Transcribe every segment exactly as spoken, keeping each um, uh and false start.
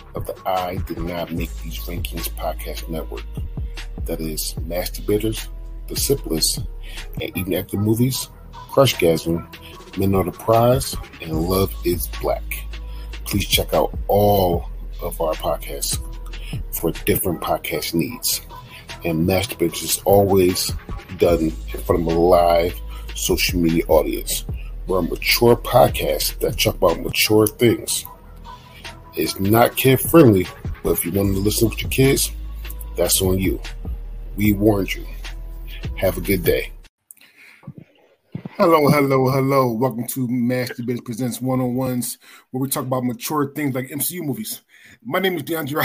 of the I Did Not Make These Rankings podcast network. That is Masturbators, The Simplest, and Even After Movies, Crushgasm, Men Are the Prize, and Love is Black. Please check out all of our podcasts for different podcast needs. And Masturbators is always done in front of a live social media audience. We're a mature podcast that talk about mature things. It's not kid friendly, but if you want to listen with your kids, that's on you. We warned you. Have a good day. Hello, hello, hello. Welcome to Masturbators Presents One-on-Ones, where we talk about mature things like M C U movies. My name is DeAndre.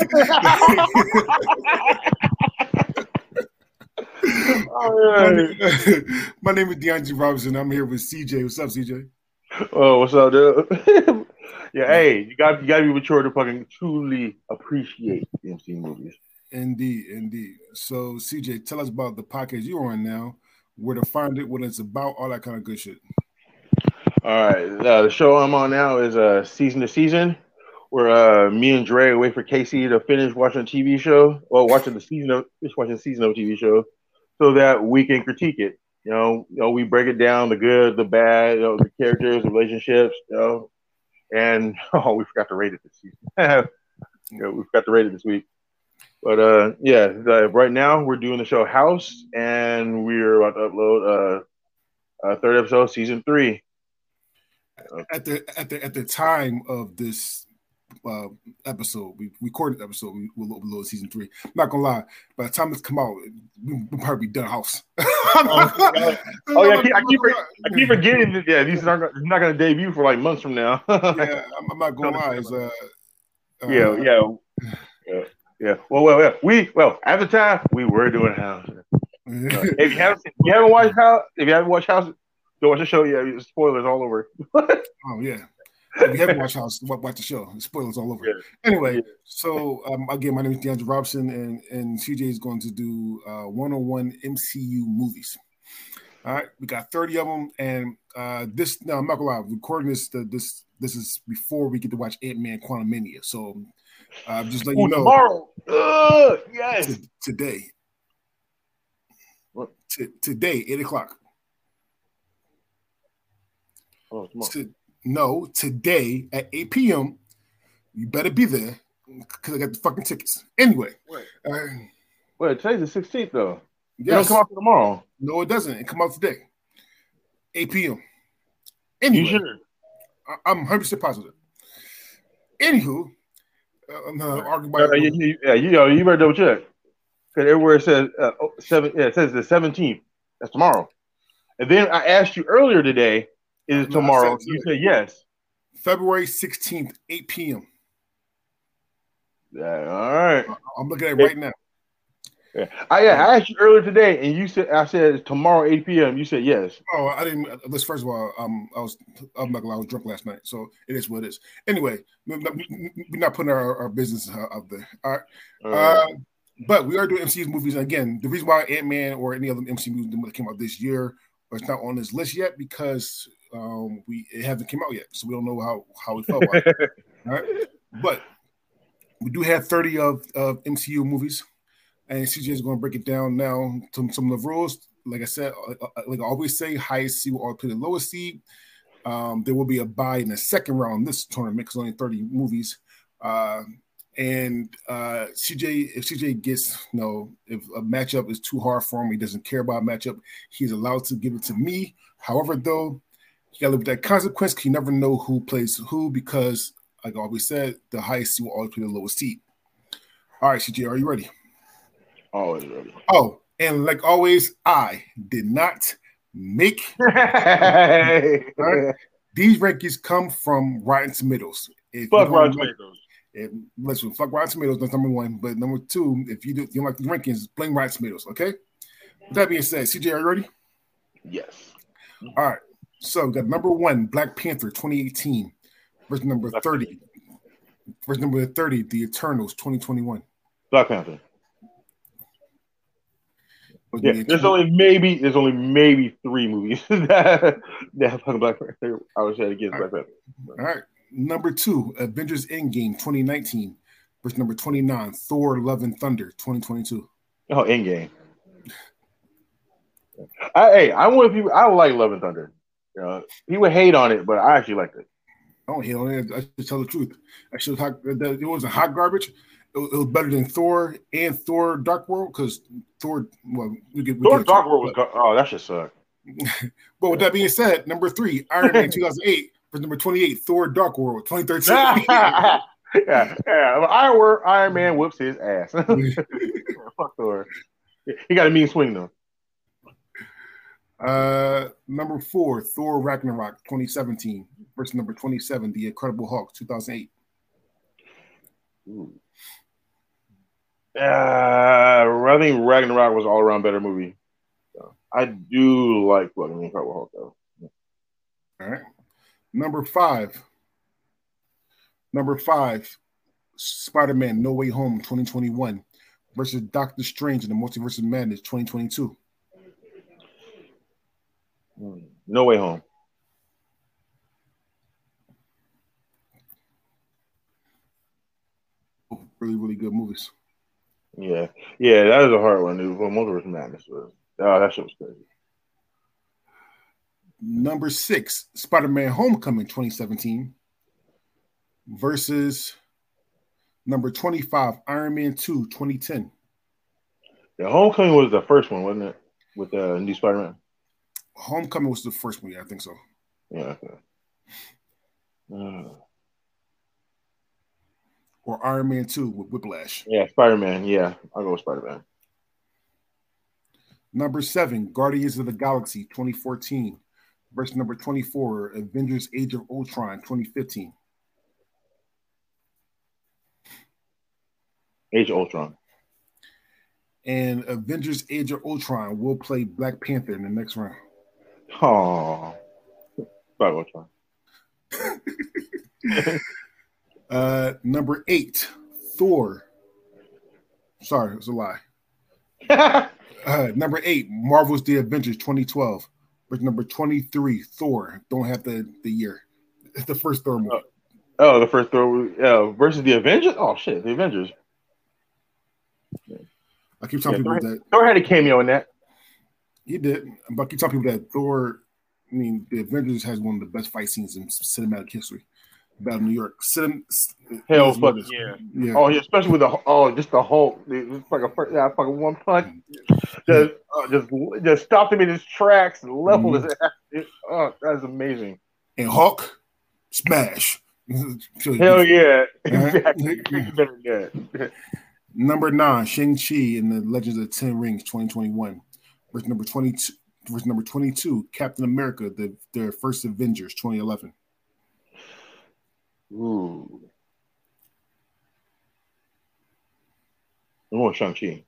my, name, my name is DeAndre Robinson. I'm here with C J. What's up, C J? Oh, what's up, dude? yeah, hey, you got you got to be mature to fucking truly appreciate the M C U movies. Indeed, indeed. So, C J, tell us about the podcast you're on now, where to find it, what it's about, all that kind of good shit. All right, uh, the show I'm on now is uh, Season to Season, where uh, me and Dre wait for Casey to finish watching a T V show, or watching the season of finish watching the season of a T V show, so that we can critique it. You know, you know, we break it down, the good, the bad, you know, the characters, the relationships, you know, and oh, we forgot to rate it this season. you know, we forgot to rate it this week. But uh, yeah, the, right now we're doing the show House, and we're about to upload uh, a third episode, season three. At the at the at the time of this uh, episode, we recorded the episode. We will upload season three. I'm not gonna lie, by the time it's come out, we, we'll probably be done House. oh, yeah, oh yeah, I keep, I keep, I keep forgetting that. Yeah, these are not, not gonna debut for like months from now. yeah, I'm, I'm not gonna lie. It's, uh, uh, yeah, yeah, yeah. Yeah, well, well, yeah. We well at the time we were doing House. Uh, if you haven't, if you haven't watched House, if you haven't watched House, go watch the show. Yeah, spoilers all over. oh yeah, if you haven't watched House, watch the show. Spoilers all over. Yeah. Anyway, yeah. so um, again, my name is DeAndre Robinson, and and C J is going to do uh, one-on-one M C U movies. All right, we got thirty of them, and uh, this. No, I'm not gonna lie. Recording this, the, this, this is before we get to watch Ant-Man: Quantumania. So. Uh, just let you know. Tomorrow, uh, yes. T- today, what? T- today, eight o'clock. Oh, tomorrow. T- no, today at eight p.m. You better be there because I got the fucking tickets. Anyway, wait, uh, wait. Today's the sixteenth, though. Yes. It don't come out for tomorrow. No, it doesn't. It come out today, eight p.m. Anyway, you sure? I- I'm one hundred percent positive. Anywho. I'm uh, arguing about uh, you, you, yeah, you know, you better double check because everywhere it says uh, oh, seven. Yeah, it says the seventeenth. That's tomorrow. And then I asked you earlier today, is it no, tomorrow? Said, you said yes. February sixteenth, eight p.m. Yeah, all right. I'm looking at it right now. Yeah, I, yeah, I asked you earlier today, and you said I said it's tomorrow eight p.m. You said yes. Oh, I didn't. Let's first of all, um, I was I'm not gonna lie, I was drunk last night, so it is what it is. Anyway, we're not, we're not putting our, our business out there. All right, uh, uh, but we are doing M C U movies. And again, the reason why Ant-Man or any other M C U movie that came out this year or it's not on this list yet because um, we it hasn't come out yet, so we don't know how how we felt about it. All right, but we do have thirty of of M C U movies. And C J is going to break it down now to some of the rules. Like I said, like I always say, highest seed will always play the lowest seed. Um, there will be a bye in the second round in this tournament because only thirty movies. Uh, and uh, C J, if C J gets, you know, if a matchup is too hard for him, he doesn't care about a matchup, he's allowed to give it to me. However, though, you got to live with that consequence because you never know who plays who because, like I always said, the highest seed will always play the lowest seed. All right, C J, are you ready? Always ready. Oh, and like always, I did not make right? These rankings come from Rotten Tomatoes. If fuck Rotten Tomatoes. If, listen, fuck Rotten Tomatoes, that's number one. But number two, if you, do, you don't like the rankings, blame Rotten Tomatoes, okay? With that being said, C J, are you ready? Yes. All right. So we got number one, Black Panther twenty eighteen. Versus number thirty. Versus number thirty, The Eternals twenty twenty-one. Black Panther. Yeah, there's only maybe there's only maybe three movies that that have Black Panther. I would say against Black Panther. All right, Number two, Avengers Endgame twenty nineteen. Versus number twenty-nine, Thor Love and Thunder twenty twenty-two. Oh, Endgame. I, hey, I want people. I like Love and Thunder. You know, people hate on it, but I actually liked it. I don't hate on it. I should tell the truth. Actually, it wasn't hot garbage. It was better than Thor and Thor Dark World because Thor. Well, we get we Thor get Dark World was. Oh, that shit sucked. But with that being said, number three, Iron Man two thousand eight. For number twenty-eight, Thor Dark World twenty thirteen. yeah, yeah. Iron, Man, Iron Man whoops his ass. Fuck Thor. He got a mean swing though. Uh, number four, Thor Ragnarok twenty seventeen. Versus number twenty-seven, The Incredible Hulk two thousand eight. Ooh. Uh, I think Ragnarok was all around better movie. So I do like fucking Incredible Hulk though. All right. Number five. Number five, Spider-Man No Way Home twenty twenty-one versus Doctor Strange in the Multiverse of Madness twenty twenty-two. No Way Home. Really, really good movies. Yeah. Yeah, that is a hard one, dude. Well, Multiverse of Madness was. Oh, that shit was crazy. Number six, Spider-Man Homecoming twenty seventeen versus number twenty-five, Iron Man two twenty ten. Yeah, Homecoming was the first one, wasn't it? With the uh, new Spider-Man. Homecoming was the first one, yeah, I think so. Yeah. Okay. Uh, or Iron Man two with Whiplash. Yeah, Spider-Man. Yeah, I'll go with Spider-Man. Number seven, Guardians of the Galaxy twenty fourteen versus number twenty-four, Avengers Age of Ultron twenty fifteen. Age of Ultron. And Avengers Age of Ultron will play Black Panther in the next round. Oh, Black Ultron. uh, number eight, Thor. Sorry, it was a lie. uh, number eight, Marvel's The Avengers twenty twelve. With number twenty-three, Thor. Don't have the, the year. It's the first Thor movie. Oh, oh the first Thor uh, versus the Avengers? Oh, shit, the Avengers. I keep telling yeah, people Thor, that. Thor had a cameo in that. He did. But I keep telling people that Thor, I mean, the Avengers has one of the best fight scenes in cinematic history. Battle of New York. Cin- Hell, fuck yeah. yeah. Oh, yeah, especially with the oh, just the Hulk. It's like a yeah, fucking one punch. Just, uh, just, just stopped him in his tracks and leveled mm-hmm. his ass. It, oh, that's amazing. And Hulk, smash. Hell yeah. Exactly. Better than that. Number nine, Shang-Chi in the Legends of the Ten Rings twenty twenty-one. Verse number twenty-two, verse number twenty-two, Captain America, the their first Avengers twenty eleven. Ooh. I want Shang-Chi.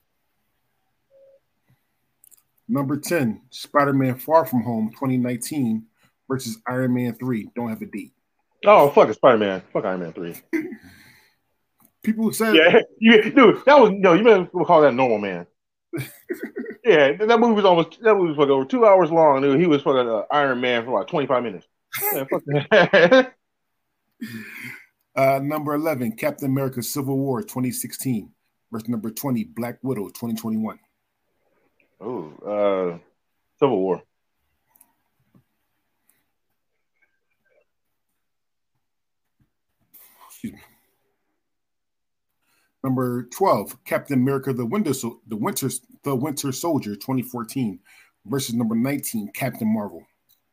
Number ten, Spider-Man Far From Home twenty nineteen versus Iron Man three. Don't have a date. Oh, fuck it, Spider-Man. Fuck Iron Man three. People said, yeah, you, dude, that was no. You better call that Normal Man. Yeah, that movie was almost that movie was like over two hours long. Dude, he was fucking uh, Iron Man for like twenty five minutes. Yeah, fuck that. uh, number eleven, Captain America: Civil War twenty sixteen versus number twenty, Black Widow twenty twenty-one. Oh, uh, Civil War. Excuse me. Number twelve, Captain America: The Winter so- the Winter the Winter Soldier twenty fourteen versus number nineteen, Captain Marvel.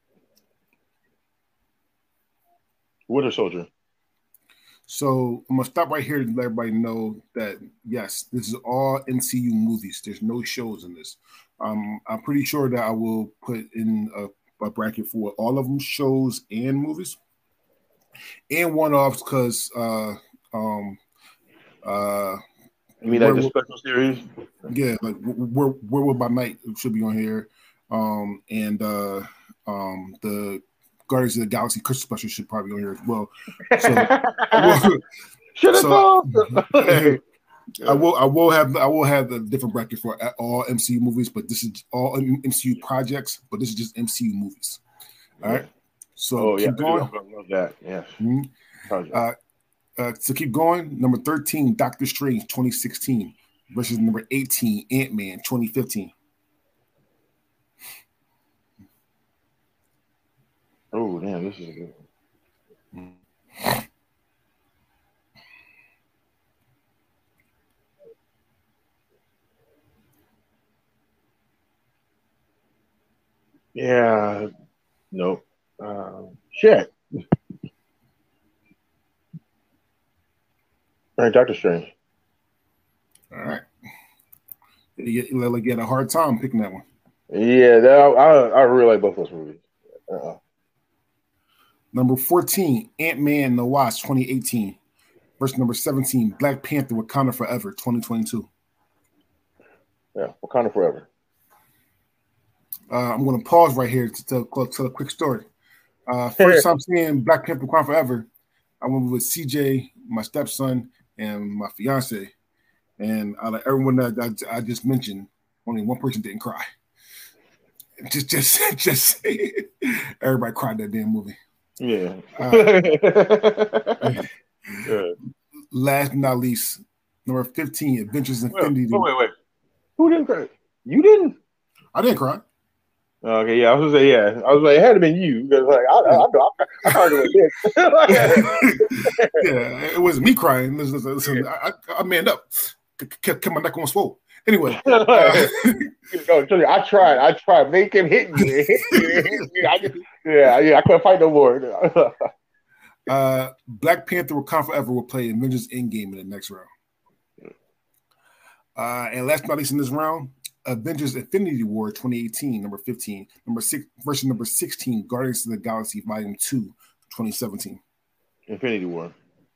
Winter Soldier. So I'm gonna stop right here to let everybody know that yes, this is all M C U movies. There's no shows in this. Um, I'm pretty sure that I will put in a, a bracket for all of them, shows and movies, and one-offs because uh, um. Uh, you mean like the special series? Yeah, like where where will my night should be on here, um, and uh, um, the Guardians of the Galaxy Christmas special should probably be on here as well. So, should have so, I will I will have I will have the different brackets for all M C U movies, but this is all M C U projects, but this is just M C U movies. All right. So oh, keep yeah, going. I love that. Yeah. Mm-hmm. Uh, uh, to keep going, number thirteen, Doctor Strange, twenty sixteen, versus number eighteen, Ant-Man, twenty fifteen. Oh, damn, this is a good one. Yeah, nope. Uh, shit. All right, Doctor Strange. All right. You, you like you had a hard time picking that one. Yeah, that, I I really like both those movies. Uh-uh. Number fourteen, Ant-Man and the Wasp, twenty eighteen. Versus number seventeen, Black Panther, Wakanda Forever, twenty twenty-two. Yeah, Wakanda Forever. Uh, I'm going to pause right here to tell, tell a quick story. Uh, first time seeing Black Panther, Wakanda Forever, I went with C J, my stepson, and my fiance. And out of everyone that I, I just mentioned, only one person didn't cry. Just, just, just everybody cried that damn movie. Yeah. Uh, yeah. Last but not least, number fifteen, Adventures Infinity. Wait, wait, wait. Who didn't cry? You didn't? I didn't cry. Okay, yeah, I was gonna say, yeah. I was like, it had to been you because, like, I, I, I, I cried with this. Yeah, it wasn't me crying. Listen, listen, I, I, I manned up, kept, kept my neck on swole. Anyway, uh, no, I tried. I tried. They kept hitting me. It hit me. It hit me. I just, yeah, yeah, I couldn't fight no more. uh, Black Panther Wakanda Forever will play Avengers Endgame in the next round. Uh, and last but not least in this round, Avengers Infinity War twenty eighteen, number fifteen, number six, version number sixteen, Guardians of the Galaxy Volume two, twenty seventeen. Infinity War.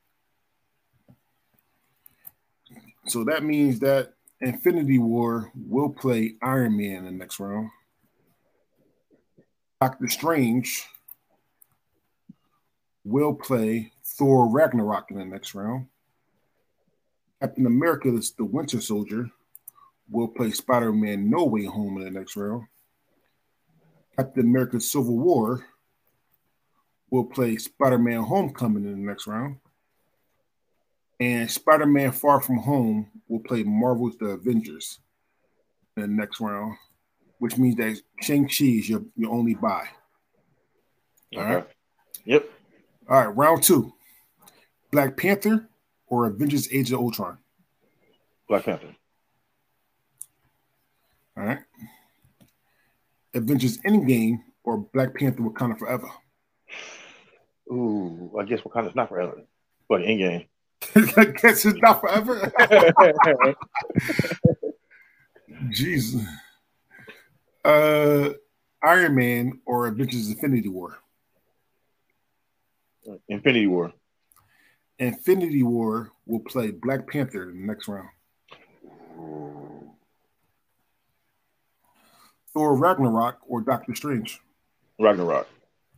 So that means that Infinity War will play Iron Man in the next round. Doctor Strange will play Thor Ragnarok in the next round. Captain America, the Winter Soldier, will play Spider-Man No Way Home in the next round. Captain America Civil War will play Spider-Man Homecoming in the next round. And Spider-Man Far From Home will play Marvel's The Avengers in the next round, which means that Shang-Chi is your, your only buy. All okay. right? Yep. All right, round two. Black Panther or Avengers Age of Ultron? Black Panther. All right. Avengers Endgame or Black Panther Wakanda Forever? Ooh, I guess Wakanda's not forever, but Endgame. I guess it's not forever. Jesus. Uh, Iron Man or Avengers Infinity War? Infinity War. Infinity War will play Black Panther in the next round. Thor Ragnarok or Doctor Strange? Ragnarok.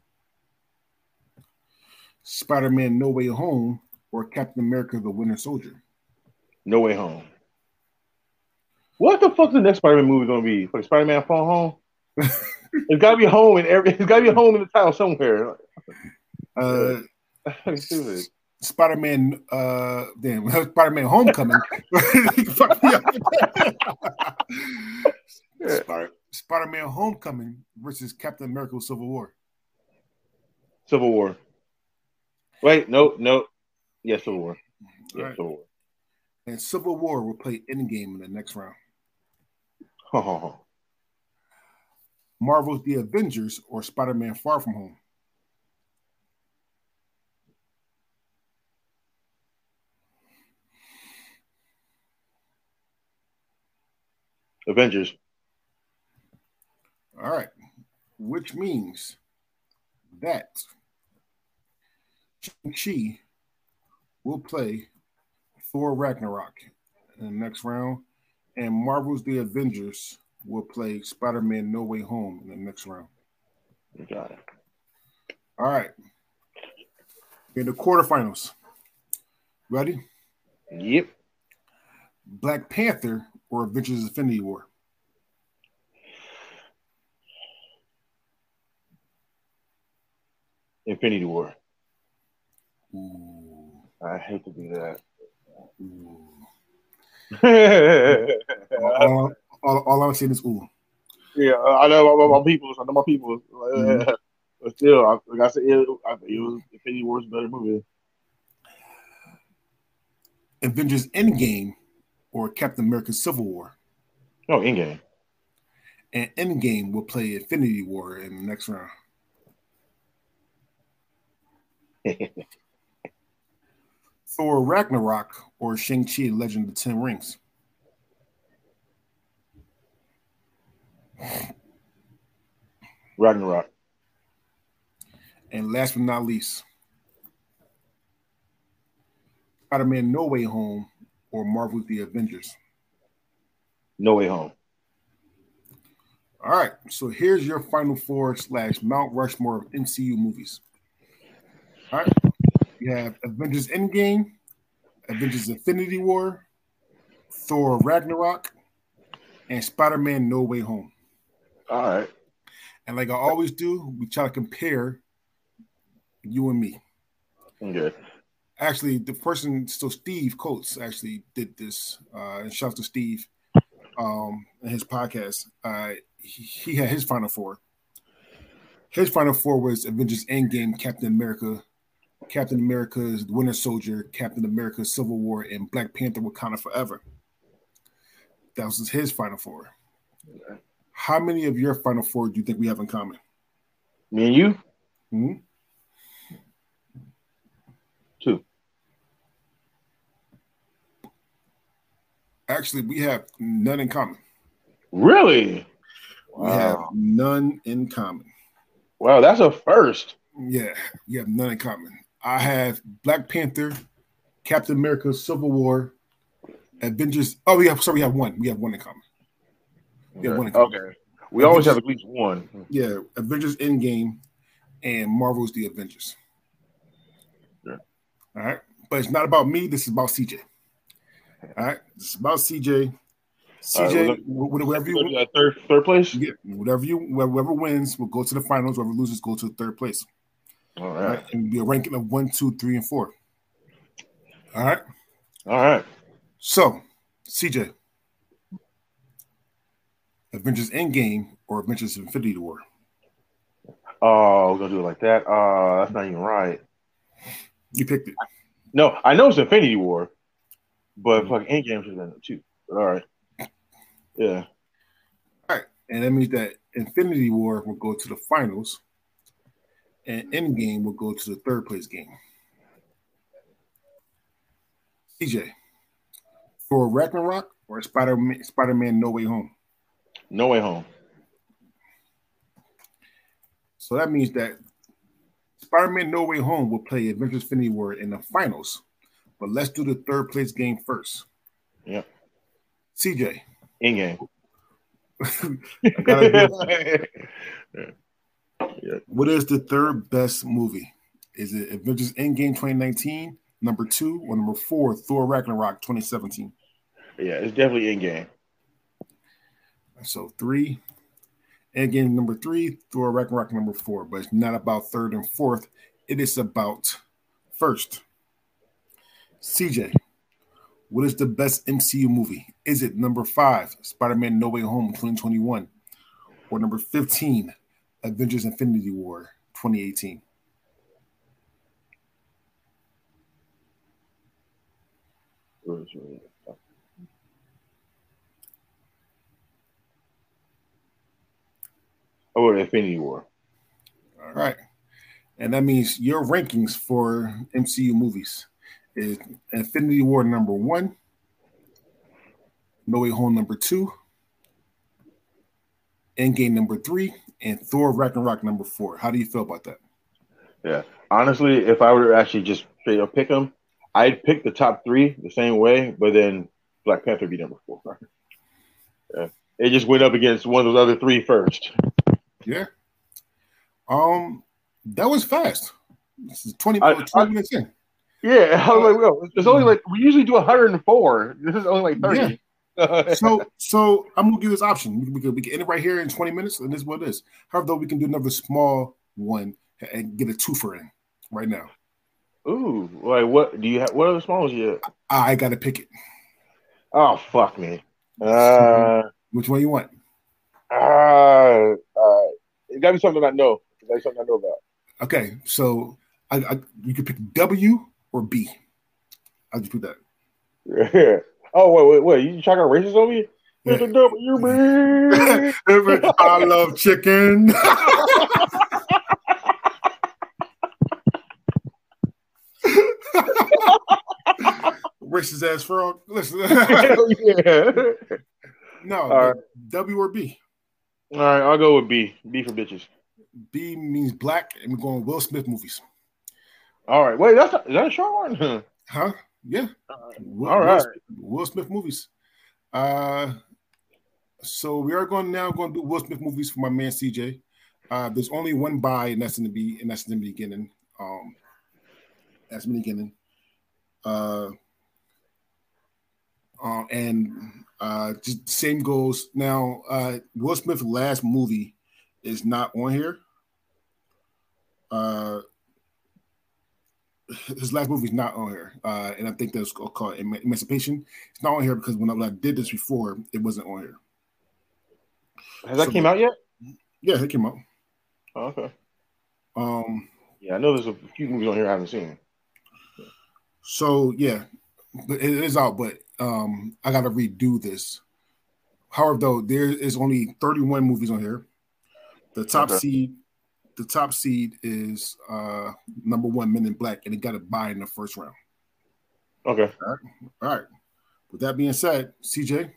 Spider-Man No Way Home or Captain America the Winter Soldier? No Way Home. What the fuck is the next Spider-Man movie gonna be? For Spider-Man Phone Home? It's gotta be home in every it's gotta be home in the town somewhere. Uh Spider-Man uh damn Spider-Man Homecoming. Spider- Spider-Man Homecoming versus Captain America Civil War. Civil War. Wait, no, no. Yes, Civil War. Yeah, right. Civil War. And Civil War will play Endgame in the next round. Oh. Marvel's The Avengers or Spider-Man Far From Home? Avengers. All right. Which means that Shang-Chi will play Thor Ragnarok in the next round, and Marvel's The Avengers will play Spider-Man No Way Home in the next round. You got it. All right. In the quarterfinals. Ready? Yep. Black Panther or Avengers Infinity War? Infinity War. Ooh. I hate to do that. all, all, all I'm saying is ooh. Yeah, I know my, my people. I know my people. Mm-hmm. But still, I, like I said, it, I, it was Infinity War was a better movie. Avengers Endgame or Captain America Civil War? No, Endgame. And Endgame will play Infinity War in the next round. Thor Ragnarok or Shang-Chi and Legend of the Ten Rings? Ragnarok. And last but not least, Spider-Man No Way Home or Marvel's The Avengers? No Way Home. All right, so here's your final four slash Mount Rushmore of M C U movies. All right, you have Avengers Endgame, Avengers Infinity War, Thor Ragnarok, and Spider-Man No Way Home. All right. And like I always do, we try to compare you and me. Okay. Actually, the person, so Steve Coates actually did this. Uh, and shout out to Steve um, in his podcast. Uh, he, he had his final four. His final four was Avengers Endgame, Captain America, Captain America's Winter Soldier, Captain America Civil War, and Black Panther Wakanda Forever. That was his final four. Okay. How many of your final four do you think we have in common? Me and you? Mm-hmm. Two. Actually, we have none in common. Really? We wow. have none in common. Wow, that's a first. Yeah, we have none in common. I have Black Panther, Captain America, Civil War, Avengers. Oh, we have. Sorry, we have one. We have one in common. We okay. have one in common. Okay. We Avengers, always have at least one. Yeah, Avengers Endgame and Marvel's The Avengers. Yeah. All right, but it's not about me. This is about C J. All right, it's about C J. C J, right, whatever you go third third place. Yeah, whatever you whoever wins will go to the finals. Whoever loses go to the third place. All right, All right? And be a ranking of one, two, three, and four. All right, all right. So, C J, Avengers Endgame or Avengers Infinity War? Oh, we're gonna do it like that. Uh, that's not even right. You picked it. No, I know it's Infinity War, but mm-hmm. fucking Endgame should have been too. All right. Yeah. All right. And that means that Infinity War will go to the finals and Endgame will go to the third place game. C J, for Ragnarok or Spider-Man, Spider-Man No Way Home? No Way Home. So that means that Spider-Man No Way Home will play Avengers Infinity War in the finals. But let's do the third place game first. Yep. C J. In-game. yeah. What is the third best movie? Is it Avengers Endgame twenty nineteen, number two, or number four, Thor Ragnarok twenty seventeen? Yeah, it's definitely Endgame. So three. Endgame number three, Thor Ragnarok number four. But it's not about third and fourth. It is about first. C J, what is the best M C U movie? Is it number five, Spider-Man No Way Home twenty twenty-one, or number fifteen, Avengers Infinity War twenty eighteen? Oh, Infinity War. All right. And that means your rankings for M C U movies is Infinity War number one, No Way Home number two, Endgame number three, and Thor Ragnarok number four. How do you feel about that? Yeah. Honestly, if I were to actually just straight up pick them, I'd pick the top three the same way, but then Black Panther would be number four. Yeah. It just went up against one of those other three first. Yeah. Um, that was fast. This is twenty, I, twenty I, minutes in. Yeah, I was like, well, it's only like we usually do one hundred four. This is only like thirty. Yeah. so, so I'm gonna give you this option. We, we, can, we can end it right here in twenty minutes, and this is what it is. However, though, we can do another small one and get a twofer in right now. Ooh, like what? Do you have? What other small ones you have? I gotta pick it. Oh fuck me. Uh, Which one you want? uh, uh, it gotta be something I know. It gotta be something I know about. Okay, so I, I you can pick W or B. I'll just put that. Yeah. Oh wait, wait, wait! You trying to racist on me? Yeah. It's a W, man. I love chicken. Racist ass frog. Listen. Yeah. No, All right. W or B. All right, I'll go with B. B for bitches. B means black, and we're going Will Smith movies. All right. Wait, that's a, is that a short one? Huh? Yeah. All right. Will, All right. Will, Smith, Will Smith movies. Uh, so we are going now going to do Will Smith movies for my man C J. Uh, there's only one buy, and that's in the B, and that's in the beginning. Um, that's in the beginning. Uh, uh, and uh, just same goes now. Uh, Will Smith's last movie is not on here. Uh, his last movie is not on here, uh, and I think that's called Emancipation. It's not on here because when I, when I did this before, it wasn't on here. Has that so, came out yet? Yeah, it came out. Oh, okay. Um. Yeah, I know there's a few movies on here I haven't seen. So yeah, but it is out. But um, I got to redo this. However, though, there is only thirty-one movies on here. The top okay. seed. The top seed is uh, number one, Men in Black, and it got a bye in the first round. Okay. All right. All right. With that being said, C J,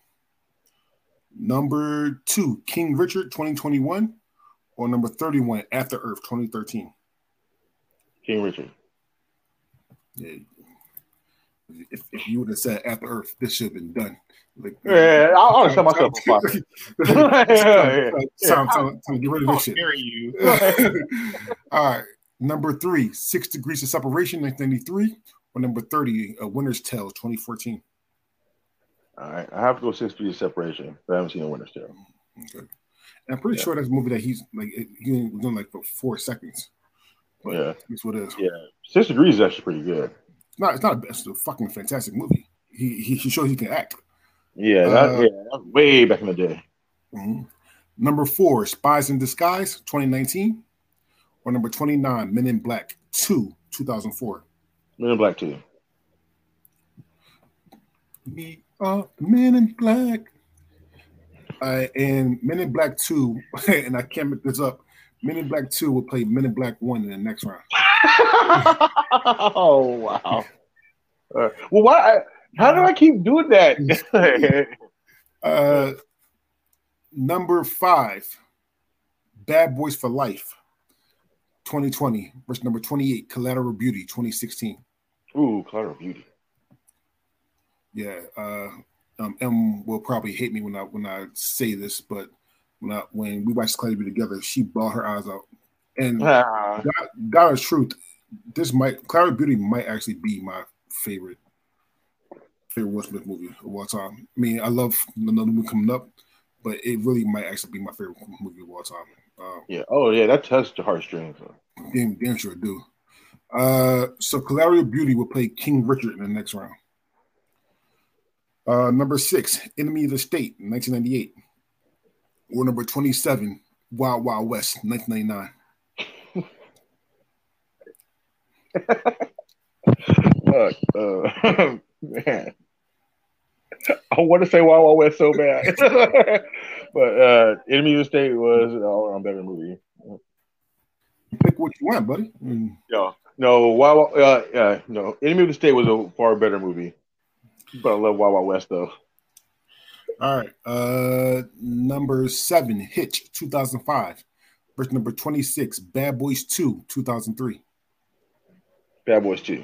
number two, King Richard, twenty twenty-one, or number thirty-one, After Earth, twenty thirteen. King Richard. Yeah. If, if you would have said After Earth, this should have been done. Like, yeah, I'll, I'll set myself a fire. Time to get rid of this shit. You. All right. Number three, Six Degrees of Separation, nineteen ninety-three, or number thirty, A Winter's Tale, twenty fourteen. All right. I have to go Six Degrees of Separation, but I haven't seen A Winter's Tale. Okay. And I'm pretty yeah. sure that's a movie that he's like, he was doing like for four seconds. But yeah. That's what it is. Yeah. Six Degrees is actually pretty good. It's not, it's not it's a fucking fantastic movie. He, he, he shows he can act. Yeah, that, uh, yeah, that was way back in the day. Mm-hmm. Number four, Spies in Disguise, twenty nineteen, or number twenty-nine, Men in Black two, two thousand four. Men in Black two. We are Men in Black. Uh, and Men in Black two, and I can't make this up, Men in Black two will play Men in Black one in the next round. Oh, wow. Uh, well, why? I, How do I keep doing that? uh, number five, Bad Boys for Life, twenty twenty. Versus number twenty-eight, Collateral Beauty, twenty sixteen. Ooh, Collateral Beauty. Yeah. Uh, um, M will probably hate me when I when I say this, but when I, when we watched Collateral Beauty together, she bawled her eyes out. And ah. God, God is truth. This might Collateral Beauty might actually be my favorite. favorite Will Smith movie of all time. I mean, I love another movie coming up, but it really might actually be my favorite movie of all time. Um, yeah. Oh, yeah. That touched the heartstrings. Damn, damn sure do. Uh, so Collateral Beauty will play King Richard in the next round. Uh, number six, Enemy of the State, nineteen ninety-eight. Or number twenty-seven, Wild Wild West, nineteen ninety-nine. Fuck. Uh, man. I want to say Wild Wild West so bad. But uh, Enemy of the State was an all-around better movie. Pick what you want, buddy. Mm. No, no, Wild, uh, uh, no. Enemy of the State was a far better movie. But I love Wild Wild West, though. All right. Uh, number seven, Hitch, two thousand five. Versus number twenty-six, Bad Boys two, two thousand three. Bad Boys two.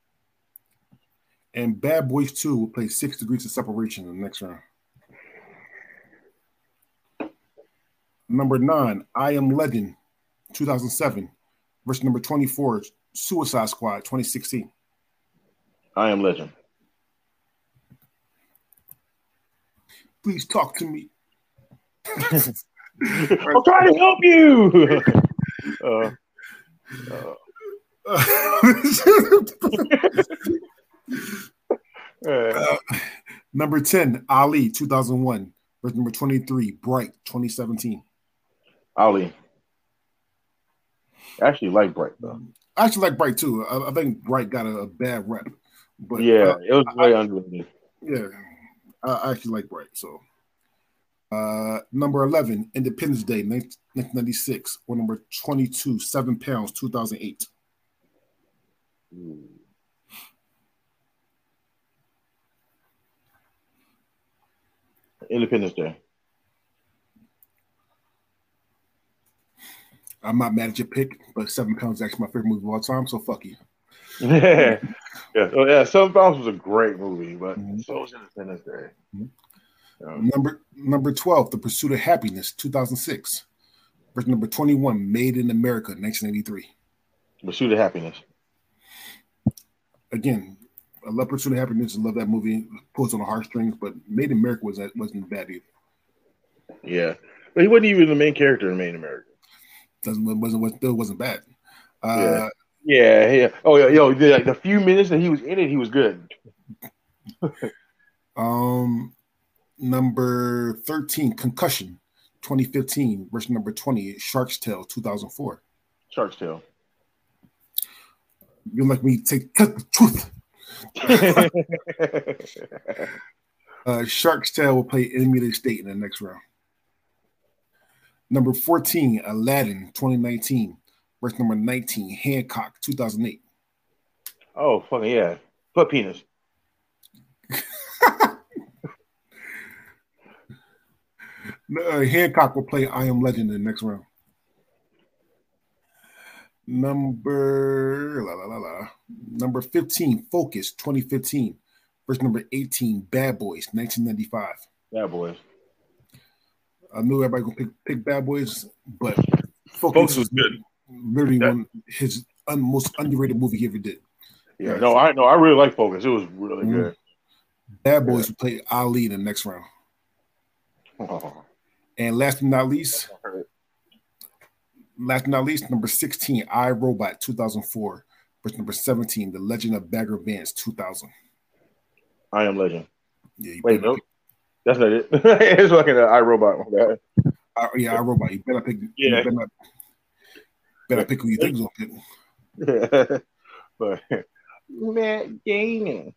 And Bad Boys two will play Six Degrees of Separation in the next round. Number nine, I Am Legend, two thousand seven. Versus number twenty-four, Suicide Squad, twenty sixteen. I Am Legend. Please talk to me. I'm trying to help you. uh, uh, uh, number ten, Ali, two thousand one. Versus number twenty-three, Bright, twenty seventeen. Ali. I actually like Bright though. I actually like Bright too. I, I think Bright got a, a bad rep, but yeah, uh, it was very underrated. Yeah, I, I actually like Bright. So, uh, number eleven, Independence Day, nineteen ninety-six, or number twenty-two, Seven Pounds, two thousand eight. Hmm. Independence Day. I'm not mad at your pick, but Seven Pounds is actually my favorite movie of all time, so fuck you. yeah, yeah, so, yeah. Seven Pounds was a great movie, but mm-hmm. so was Independence Day. Mm-hmm. Um, number number twelve, The Pursuit of Happiness, two thousand six. Versus number twenty-one, Made in America, nineteen eighty-three. Pursuit of Happiness. Again, I love Pursuit of Happiness. I love that movie. Pulls on the heartstrings, but Made in America was wasn't bad either. Yeah, but he wasn't even the main character in Made in America. Doesn't wasn't still wasn't bad. Uh, yeah, yeah, yeah. Oh, yeah, yo, the, the few minutes that he was in it, he was good. um, number thirteen, Concussion, twenty fifteen. Versus number twenty, Shark's Tale, two thousand four. Shark's Tale. You like me to take the truth. uh, Shark's Tale will play Enemy of the State in the next round. Number fourteen, Aladdin, twenty nineteen. Versus number nineteen, Hancock, two thousand eight. Oh, fucking yeah. Put penis. uh, Hancock will play I Am Legend in the next round. Number la, la, la, la. Number fifteen, Focus, twenty fifteen. Versus number eighteen, Bad Boys, nineteen ninety-five. Bad Boys. I knew everybody gonna pick, pick Bad Boys, but Focus, Focus was good. Literally yeah. one his un, most underrated movie he ever did. Yeah, right. no, I no, I really like Focus. It was really mm-hmm. good. Bad Boys yeah. will play Ali in the next round. Oh. And last but not least, last but not least, number sixteen, I, Robot, two thousand four. Versus number seventeen, The Legend of Bagger Vance, two thousand. I Am Legend. Yeah, Wait, no, pick. That's not it. It's fucking uh, I, Robot. Uh, yeah, I, Robot. You better pick. Yeah. You better not, better pick who you think is gonna pick. Yeah. But Matt Damon.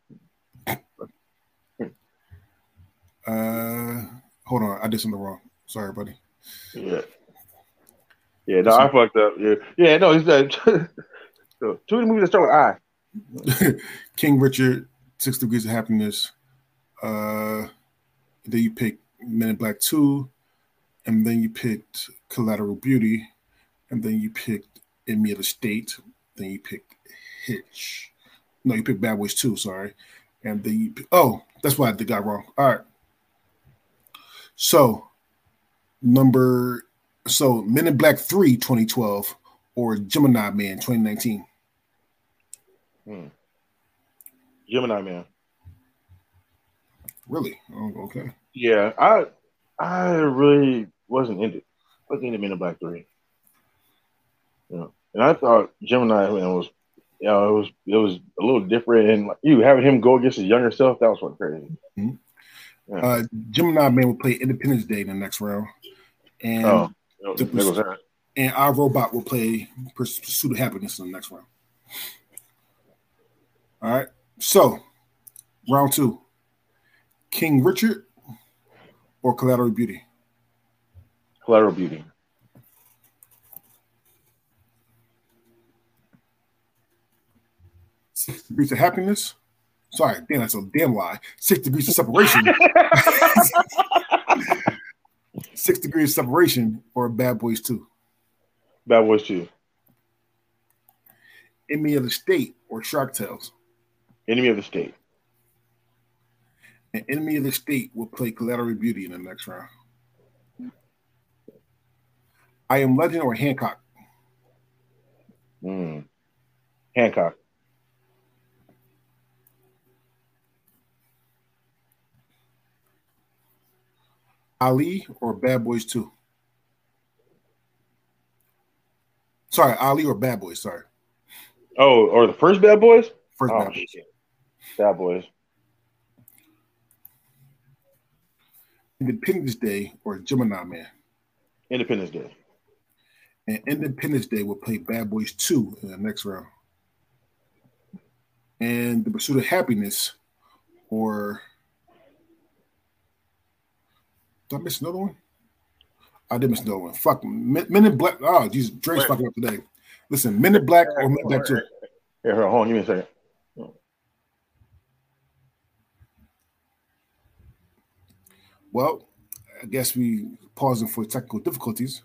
Uh, hold on, I did something wrong. Sorry, buddy. Yeah. Yeah, no, I fucked up. Yeah, yeah, no, it's that. So, two of the movies that start with I. King Richard, Six Degrees of Happiness. Uh, then you picked Men in Black two, and then you picked Collateral Beauty, and then you picked Enemy of the State. Then you picked Hitch. No, you picked Bad Boys two. Sorry, and then you. Pick, oh, that's why I did got wrong. All right. So, number so Men in Black three, twenty twelve, or Gemini Man, twenty nineteen. Hmm. Gemini Man. Really? Oh, okay. Yeah, I I really wasn't into wasn't into Men in Black three. You know, and I thought Gemini Man was, you know, it was it was a little different, and like, you having him go against his younger self, that was what crazy. Mm-hmm. Yeah. Uh, Gemini Man will play Independence Day in the next round, and oh, the, that. and our Robot will play Pursuit of Happiness in the next round. All right, so round two, King Richard or Collateral Beauty? Collateral Beauty. Six Degrees of Happiness. Sorry, damn, that's a damn lie. Six Degrees of Separation. Six Degrees of Separation or Bad Boys two? Bad Boys two. Enemy of the State or Shark Tales? Enemy of the State. And Enemy of the State will play Collateral Beauty in the next round. I Am Legend or Hancock? Mm. Hancock. Ali or Bad Boys two? Sorry, Ali or Bad Boys, sorry. Oh, or the first Bad Boys? First Oh, Bad Boys. shit. Bad Boys. Independence Day or Gemini Man. Independence Day. And Independence Day will play Bad Boys two in the next round. And The Pursuit of Happiness or did I miss another one? I did miss another one. Fuck Men, Men in Black. Oh, Jesus, Dre's fucking up today. Listen, Men in Black or Men in Black two. Here, hold on, give me a second. Well, I guess we pausing for technical difficulties.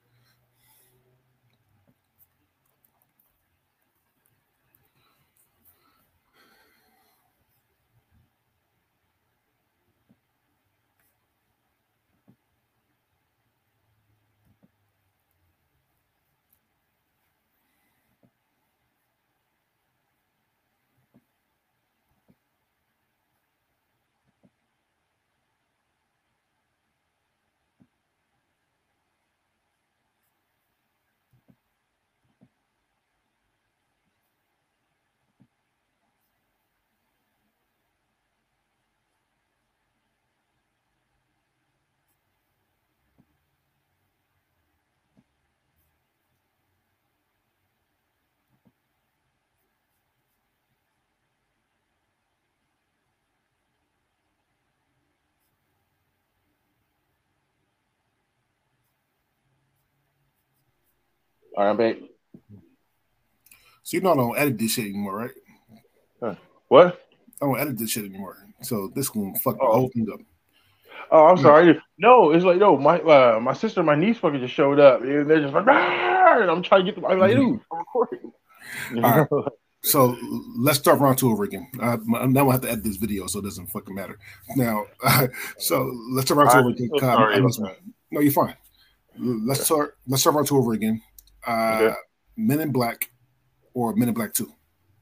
All right, I'm back. So you know I don't edit this shit anymore, right? Huh. What? I don't edit this shit anymore. So this gonna fuck the oh. whole thing up. Oh, I'm sorry. No, it's like no, my uh, my sister, and my niece fucking just showed up, and they're just like, ah! And I'm trying to get them. I'm like, dude, I'm recording. All right. So let's start round two over again. Uh, now I have to edit this video, so it doesn't fucking matter. Now, uh, so let's start round two over again. So sorry about that. No, you're fine. Let's start. Let's start round two over again. Uh, okay. Men in Black or Men in Black Two.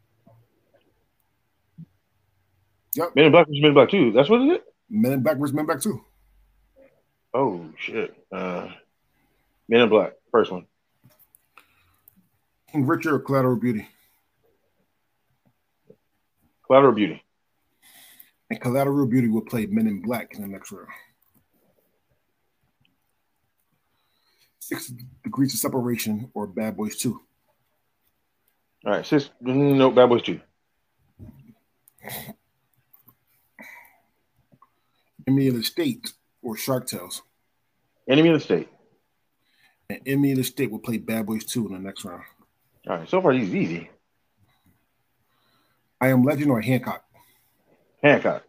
Yep. Men in Black versus Men in Black Two. That's what it is. Men in Black versus Men in Black Two. Oh shit. Uh, Men in Black, first one. King Richard or Collateral Beauty. Collateral Beauty. And Collateral Beauty will play Men in Black in the next round. Six Degrees of Separation or Bad Boys Two. All right, six. No, Bad Boys Two. Enemy of the State or Shark Tales. Enemy of the State. And Enemy of the State will play Bad Boys Two in the next round. All right, so far he's easy. I Am Legend or Hancock. Hancock.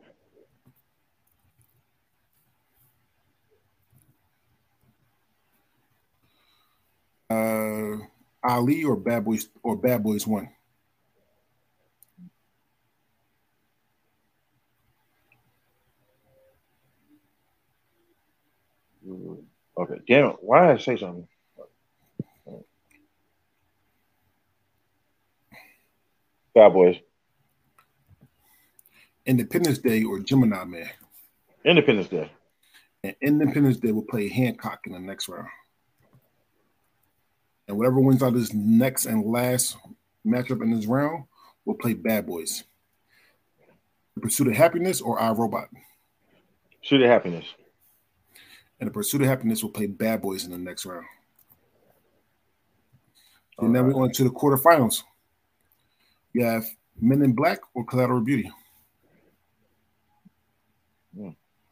Uh, Ali or Bad Boys or Bad Boys One. Okay, damn it. Why did I say something? Bad Boys. Independence Day or Gemini Man. Independence Day. And Independence Day will play Hancock in the next round. And whatever wins out this next and last matchup in this round will play Bad Boys. The Pursuit of Happiness or I, Robot. Pursuit of Happiness. And The Pursuit of Happiness will play Bad Boys in the next round. And now right. We're on to the quarterfinals. You have Men in Black or Collateral Beauty. Hmm.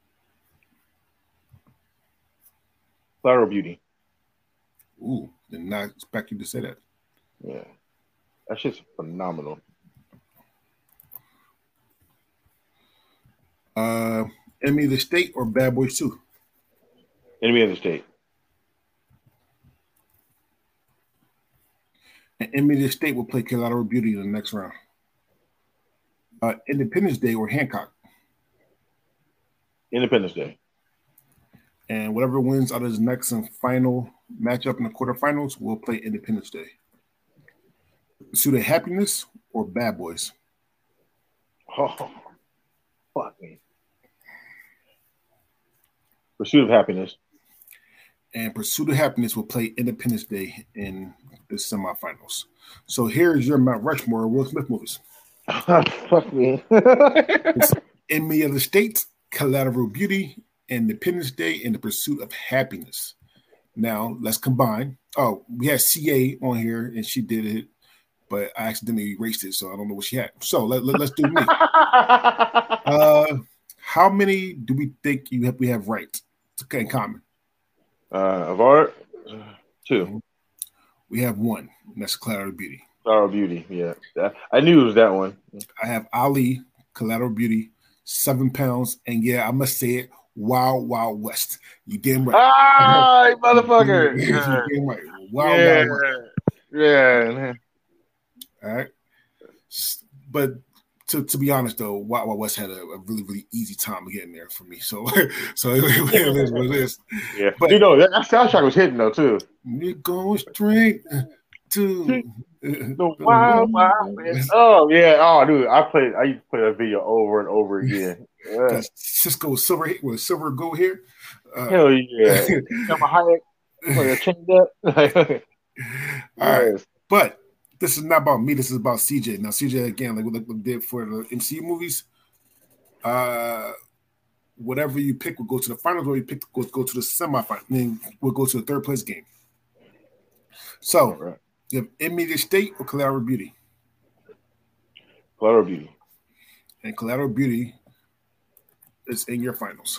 Collateral Beauty. Ooh, did not expect you to say that. Yeah, that shit's phenomenal. Uh, Enemy of the State or Bad Boys Two. Enemy of the State. And Enemy of the State will play Collateral Beauty in the next round. Uh, Independence Day or Hancock. Independence Day. And whatever wins out of his next and final matchup in the quarterfinals will play Independence Day. Pursuit of Happiness or Bad Boys. Oh, fuck me. Pursuit of Happiness. and Pursuit of Happiness will play Independence Day in the semifinals. So here's your Mount Rushmore Will Smith movies. Fuck me. It's Enemy of the State, Collateral Beauty, Independence Day, and The Pursuit of Happiness. Now let's combine. Oh, we had C A on here, and she did it, but I accidentally erased it, so I don't know what she had. So let, let, let's do me. uh, how many do we think you have? We have right in common. Uh, of art, two. We have one, and that's Collateral Beauty. Collateral Beauty, yeah. I knew it was that one. I have Ali, Collateral Beauty, Seven Pounds, and yeah, I must say it, Wild Wild West. You damn right. Ah, motherfucker. You damn right. Wild yeah. Wild West. Yeah. All right. But to, to be honest, though, Wild Wild West had a, a really, really easy time getting there for me. So, so it, it is what it is. Yeah. But you know, that, that soundtrack was hitting, though, too. You're going straight to the Wild Wild West. Oh, yeah. Oh, dude, I played, I used to play that video over and over again. Yeah. Cisco Silver with Silver Gold here. Uh, Hell yeah. I'm a Hayek. Like a chained up. All right. But this is not about me. This is about C J. Now, C J, again, like what we did for the M C U movies, uh, whatever you pick will go to the finals, or you pick will go to the semifinals, then we'll go to the third place game. So, right. You have Enemy of the State or Collateral Beauty? Collateral Beauty. And Collateral Beauty is in your finals.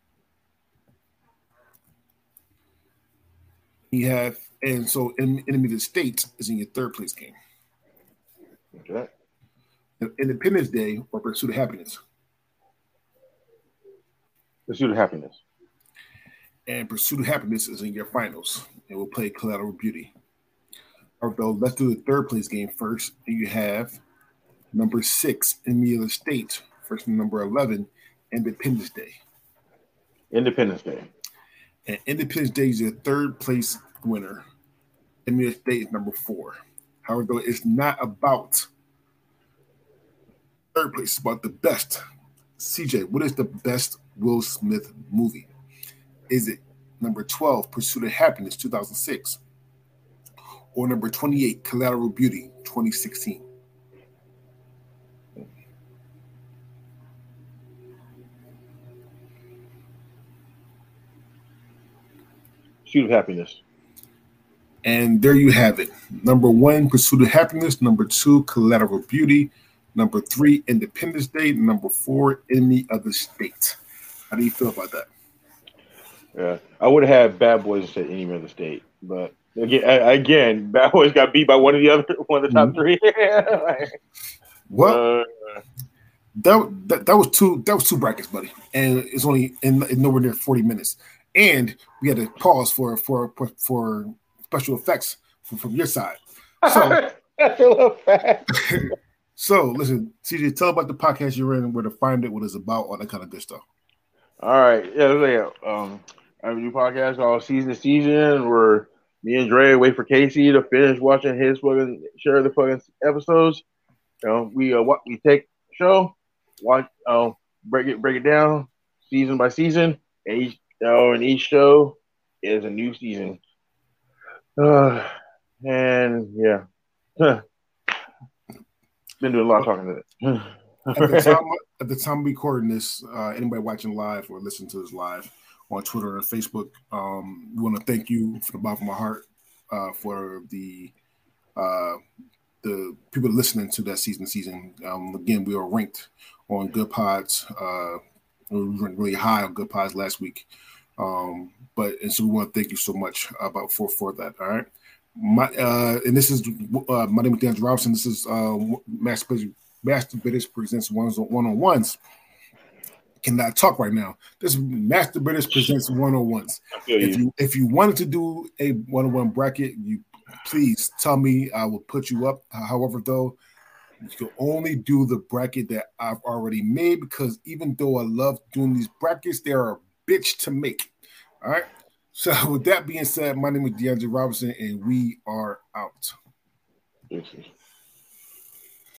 You have, and so Enemy of the State is in your third place game. Okay. Independence Day or Pursuit of Happiness? Pursuit of Happiness. And Pursuit of Happiness is in your finals. And we'll play Collateral Beauty. Although, let's do the third place game first. And you have number six, Enemy of the State, versus number eleven, Independence Day. Independence Day. And Independence Day is your third place winner. Enemy of the State is number four. However, though, it's not about third place, it's about the best. C J, what is the best Will Smith movie? Is it number twelve, Pursuit of Happiness, two thousand six? Or number twenty-eight, Collateral Beauty, twenty sixteen? Pursuit of Happiness. And there you have it. Number one, Pursuit of Happiness. Number two, Collateral Beauty. Number three, Independence Day. Number four, Enemy of the State. How do you feel about that? Yeah, I would have had Bad Boys instead of Enemy of the State, but again, again, Bad Boys got beat by one of the other, one of the top three. Well, uh, that, that that was two that was two brackets, buddy, and it's only in, in nowhere near forty minutes. And we had to pause for for for special effects from, from your side. So, so listen, C J, tell about the podcast you're in, where to find it, what it's about, all that kind of good stuff. All right, yeah, yeah. Um, I do podcast all season to season. Where me and Dre wait for Casey to finish watching his fucking share the fucking episodes. You know, we uh, what we take the show, watch, uh, break it break it down season by season, and each Oh, and each show is a new season. Uh, and yeah, been doing a lot of talking to it. at, the time, at the time of recording this, uh, anybody watching live or listening to this live on Twitter or Facebook, um, we want to thank you from the bottom of my heart uh, for the uh, the people listening to that season. Season um, again, we were ranked on Good Pods. Uh, we were really high on Good Pods last week. Um, but and so we want to thank you so much about for for that. All right, my uh, and this is uh, my name is DeAndre Robinson. This is uh, Master Master Bitters presents ones one on ones. Cannot talk right now. This is Master Bitters presents one on ones. If you if you wanted to do a one on one bracket, you please tell me. I will put you up. However, though, you can only do the bracket that I've already made, because even though I love doing these brackets, they are a bitch to make. All right. So with that being said, my name is DeAndre Robinson, and we are out. Thank you.